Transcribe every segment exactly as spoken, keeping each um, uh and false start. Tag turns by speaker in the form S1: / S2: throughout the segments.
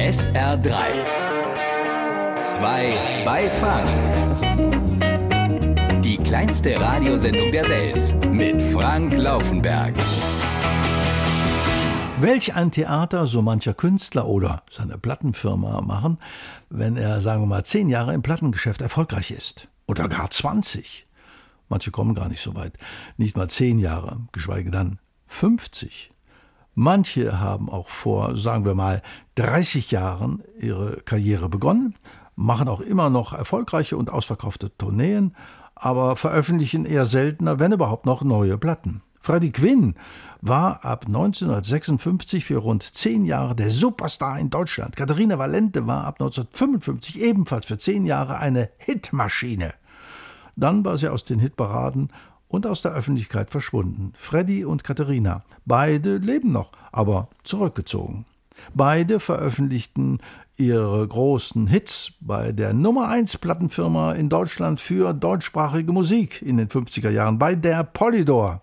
S1: S R drei. Zwei bei Frank. Die kleinste Radiosendung der Welt mit Frank Laufenberg.
S2: Welch ein Theater so mancher Künstler oder seine Plattenfirma machen, wenn er, sagen wir mal, zehn Jahre im Plattengeschäft erfolgreich ist. Oder gar zwanzig. Manche kommen gar nicht so weit. Nicht mal zehn Jahre, geschweige dann fünfzig. Manche haben auch vor, sagen wir mal, dreißig Jahren ihre Karriere begonnen, machen auch immer noch erfolgreiche und ausverkaufte Tourneen, aber veröffentlichen eher seltener, wenn überhaupt noch, neue Platten. Freddie Quinn war ab neunzehnhundertsechsundfünfzig für rund zehn Jahre der Superstar in Deutschland. Katharina Valente war ab neunzehnhundertfünfundfünfzig ebenfalls für zehn Jahre eine Hitmaschine. Dann war sie aus den Hitparaden und aus der Öffentlichkeit verschwunden. Freddie und Katharina, beide leben noch, aber zurückgezogen. Beide veröffentlichten ihre großen Hits bei der Nummer eins Plattenfirma in Deutschland für deutschsprachige Musik in den fünfziger Jahren, bei der Polydor.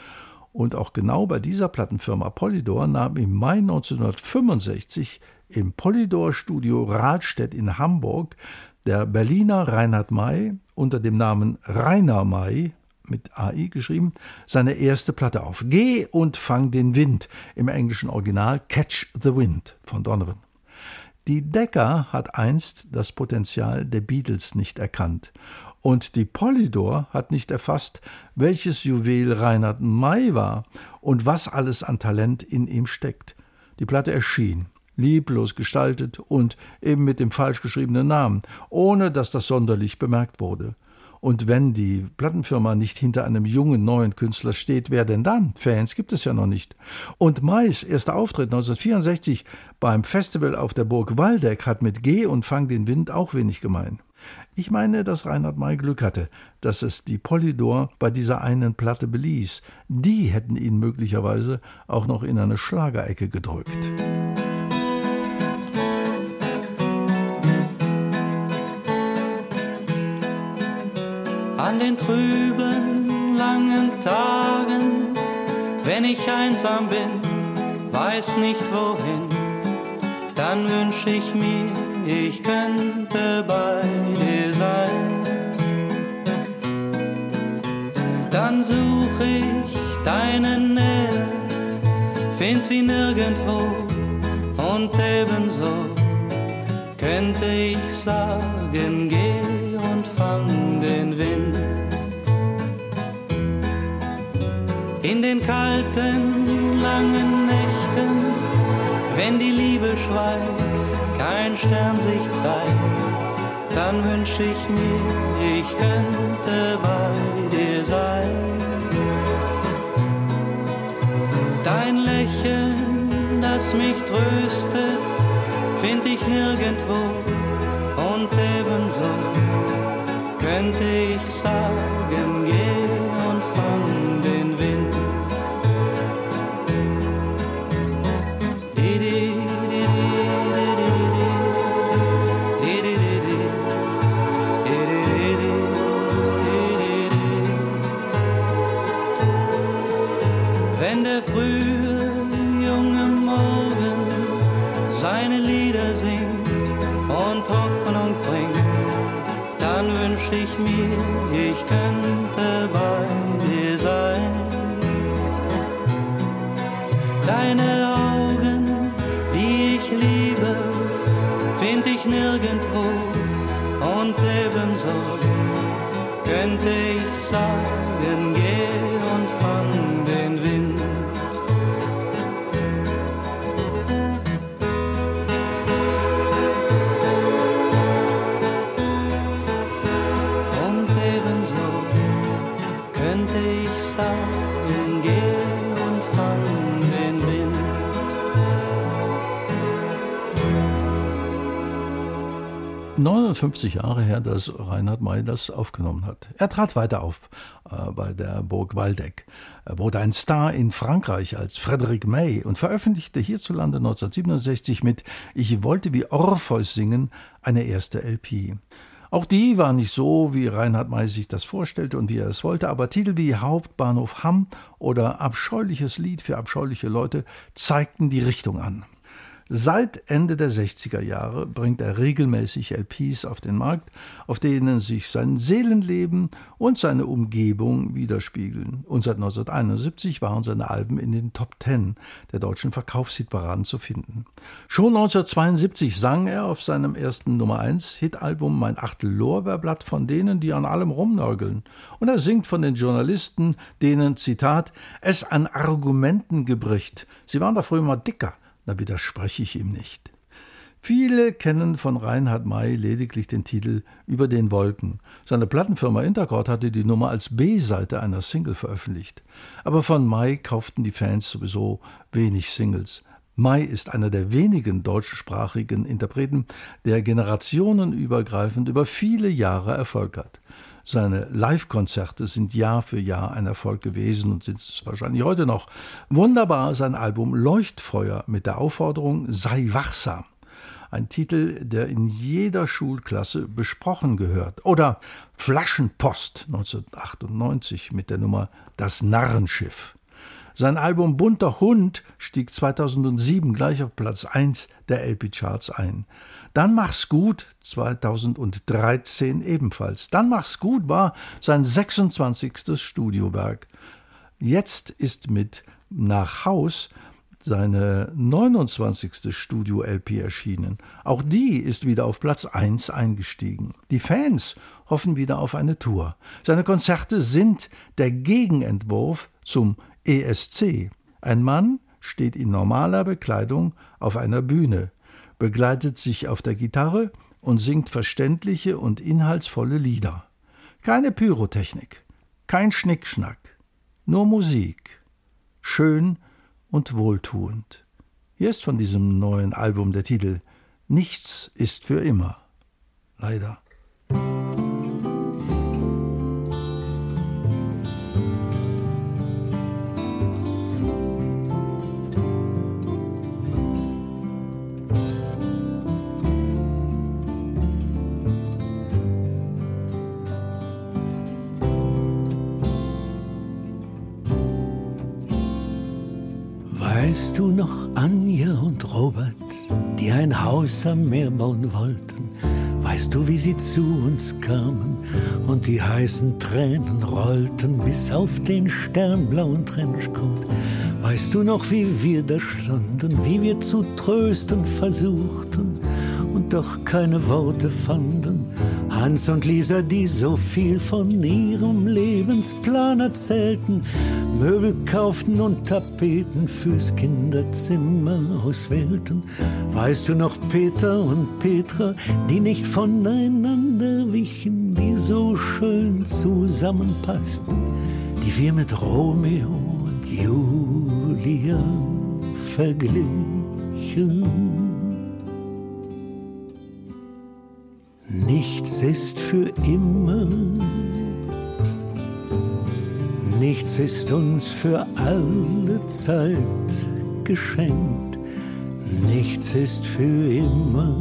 S2: Und auch genau bei dieser Plattenfirma Polydor nahm im Mai neunzehnhundertfünfundsechzig im Polydor-Studio Rahlstedt in Hamburg der Berliner Reinhard May unter dem Namen Rainer May, mit A I geschrieben, seine erste Platte auf. Geh und fang den Wind, im englischen Original Catch the Wind von Donovan. Die Decca hat einst das Potenzial der Beatles nicht erkannt. Und die Polydor hat nicht erfasst, welches Juwel Reinhard May war und was alles an Talent in ihm steckt. Die Platte erschien, lieblos gestaltet und eben mit dem falsch geschriebenen Namen, ohne dass das sonderlich bemerkt wurde. Und wenn die Plattenfirma nicht hinter einem jungen, neuen Künstler steht, wer denn dann? Fans gibt es ja noch nicht. Und Mays erster Auftritt neunzehnhundertvierundsechzig beim Festival auf der Burg Waldeck hat mit Geh und fang den Wind auch wenig gemein. Ich meine, dass Reinhard May Glück hatte, dass es die Polydor bei dieser einen Platte beließ. Die hätten ihn möglicherweise auch noch in eine Schlagerecke gedrückt.
S3: An den trüben, langen Tagen, wenn ich einsam bin, weiß nicht wohin, dann wünsch ich mir, ich könnte bei dir sein. Dann such ich deine Nähe, find sie nirgendwo, und ebenso könnte ich sagen, geh und fang den Wind. In den kalten, langen Nächten, wenn die Liebe schweigt, kein Stern sich zeigt, dann wünsch ich mir, ich könnte bei dir sein. Dein Lächeln, das mich tröstet, find ich nirgendwo, und ebenso könnte ich sagen, geh und fang den Wind. Wenn der frühe, junge Morgen seine Lieder singt und Hoffnung bringt, dann wünsch ich mir, ich könnte bei dir sein. Deine Augen, die ich liebe, find ich nirgendwo, und ebenso könnte ich sagen, geh und fang den Wind. Und ebenso könnte ich sagen, geh und fang den Wind.
S2: neunundfünfzig Jahre her, dass Reinhard May das aufgenommen hat. Er trat weiter auf äh, bei der Burg Waldeck. Er wurde ein Star in Frankreich als Frédéric May und veröffentlichte hierzulande neunzehnhundertsiebenundsechzig mit Ich wollte wie Orpheus singen eine erste L P. Auch die war nicht so, wie Reinhard May sich das vorstellte und wie er es wollte, aber Titel wie Hauptbahnhof Hamm oder Abscheuliches Lied für abscheuliche Leute zeigten die Richtung an. Seit Ende der sechziger Jahre bringt er regelmäßig L Ps auf den Markt, auf denen sich sein Seelenleben und seine Umgebung widerspiegeln. Und seit neunzehnhunderteinundsiebzig waren seine Alben in den Top Ten der deutschen Verkaufshitparaden zu finden. Schon neunzehnhundertzweiundsiebzig sang er auf seinem ersten Nummer eins Hitalbum Mein Achtel Lorbeerblatt von denen, die an allem rumnörgeln. Und er singt von den Journalisten, denen, Zitat, es an Argumenten gebricht. Sie waren doch früher mal dicker. Da widerspreche ich ihm nicht. Viele kennen von Reinhard May lediglich den Titel Über den Wolken. Seine Plattenfirma Intercord hatte die Nummer als B-Seite einer Single veröffentlicht. Aber von May kauften die Fans sowieso wenig Singles. May ist einer der wenigen deutschsprachigen Interpreten, der generationenübergreifend über viele Jahre Erfolg hat. Seine Live-Konzerte sind Jahr für Jahr ein Erfolg gewesen und sind es wahrscheinlich heute noch. Wunderbar sein Album Leuchtfeuer mit der Aufforderung Sei wachsam. Ein Titel, der in jeder Schulklasse besprochen gehört. Oder Flaschenpost neunzehnhundertachtundneunzig mit der Nummer Das Narrenschiff. Sein Album Bunter Hund stieg zweitausendsieben gleich auf Platz eins der L P-Charts ein. Dann mach's gut, zweitausenddreizehn ebenfalls. Dann mach's gut war sein sechsundzwanzigstes Studiowerk. Jetzt ist mit Nach Haus seine neunundzwanzigste Studio-L P erschienen. Auch die ist wieder auf Platz eins eingestiegen. Die Fans hoffen wieder auf eine Tour. Seine Konzerte sind der Gegenentwurf zum E S C. Ein Mann steht in normaler Bekleidung auf einer Bühne, begleitet sich auf der Gitarre und singt verständliche und inhaltsvolle Lieder. Keine Pyrotechnik, kein Schnickschnack, nur Musik. Schön und wohltuend. Hier ist von diesem neuen Album der Titel Nichts ist für immer. Leider.
S4: Weißt du noch Anja und Robert, die ein Haus am Meer bauen wollten? Weißt du, wie sie zu uns kamen und die heißen Tränen rollten bis auf den sternblauen Trenchcoat? Weißt du noch, wie wir da standen, wie wir zu trösten versuchten und doch keine Worte fanden? Hans und Lisa, die so viel von ihrem Lebensplan erzählten, Möbel kauften und Tapeten fürs Kinderzimmer auswählten. Weißt du noch Peter und Petra, die nicht voneinander wichen, die so schön zusammenpassten, die wir mit Romeo und Julia verglichen? Nichts ist für immer, nichts ist uns für alle Zeit geschenkt, nichts ist für immer,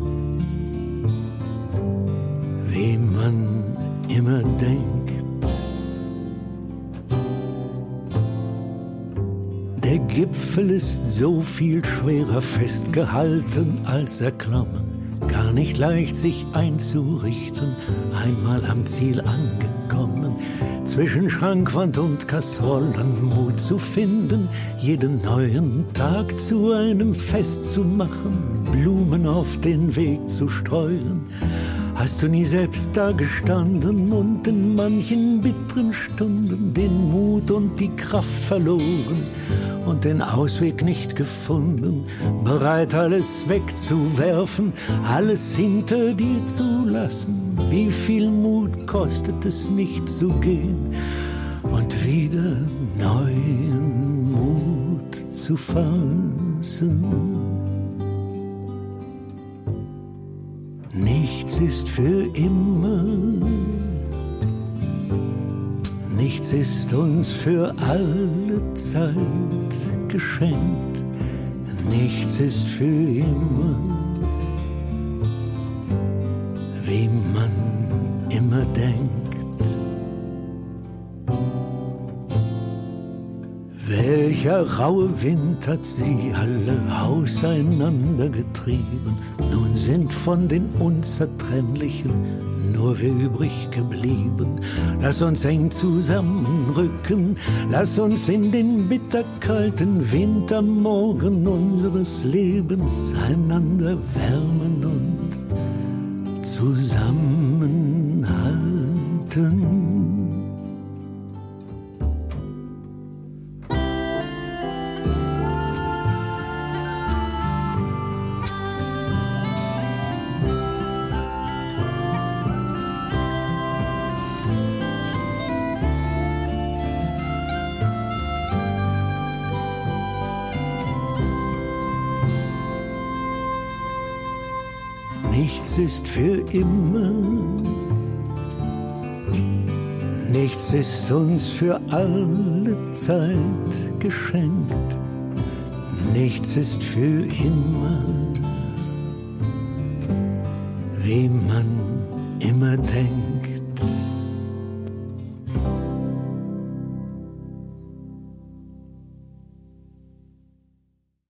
S4: wie man immer denkt. Der Gipfel ist so viel schwerer festgehalten als erklommen. Gar nicht leicht sich einzurichten, einmal am Ziel angekommen. Zwischen Schrankwand und Kastrollen Mut zu finden, jeden neuen Tag zu einem Fest zu machen, Blumen auf den Weg zu streuen. Hast du nie selbst da gestanden und in manchen bitteren Stunden den Mut und die Kraft verloren und den Ausweg nicht gefunden, bereit alles wegzuwerfen, alles hinter dir zu lassen? Wie viel Mut kostet es nicht zu gehen und wieder neuen Mut zu fassen? Nichts ist für immer, nichts ist uns für alle Zeit geschenkt, nichts ist für immer, wie man immer denkt, Welcher raue Wind hat sie alle auseinandergetrieben? Nun sind von den Unzertrennlichen nur wir übrig geblieben. Lass uns eng zusammenrücken, lass uns in den bitterkalten Wintermorgen unseres Lebens einander wärmen und zusammenhalten. Nichts ist für immer, nichts ist uns für alle Zeit geschenkt, nichts ist für immer, wie man immer denkt.